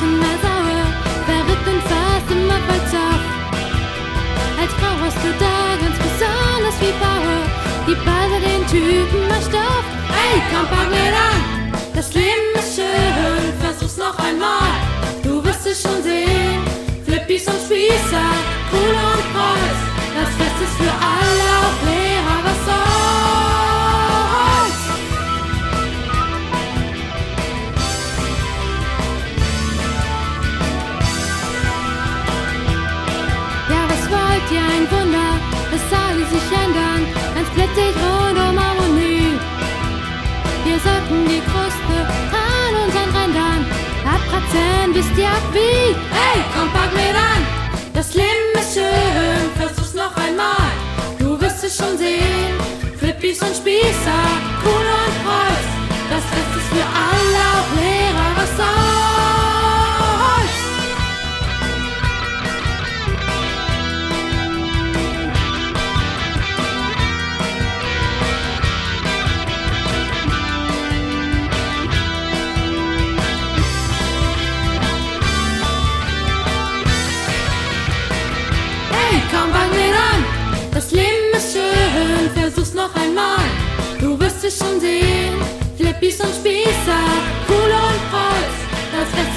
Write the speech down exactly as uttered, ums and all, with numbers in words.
Mädchen mehr sauer, verrückt und fast immer voll Zoff. Als Frau hast du da ganz besonders viel Power, gib also den Typen mal Stoff. Ey, komm, pack mir an, das Leben ist schön, versuch's noch einmal, du wirst es schon sehen. Flippis und Spießer, Kohle und Kreuz, das Fest ist für alle, auch Lehrer, was soll's? Ja, was wollt ihr, ein Wunder, es soll sich ändern, ganz plötzlich rund um Harmonie. Wir sollten die Kruste an unseren Rändern abkratzen, wisst ihr auch wie? Hey, komm, pack mir an, das Leben ist schön, versuch's noch einmal, du wirst es schon sehen. Flippis und Spießer, Kohle und Kreuz, das Fest ist für alle, auch Lehrer, was soll's? Komm, fang mir an, das Leben ist schön, versuch's noch einmal, du wirst es schon sehen. Flippis und Spießer, Kohle und Kreuz, das Fest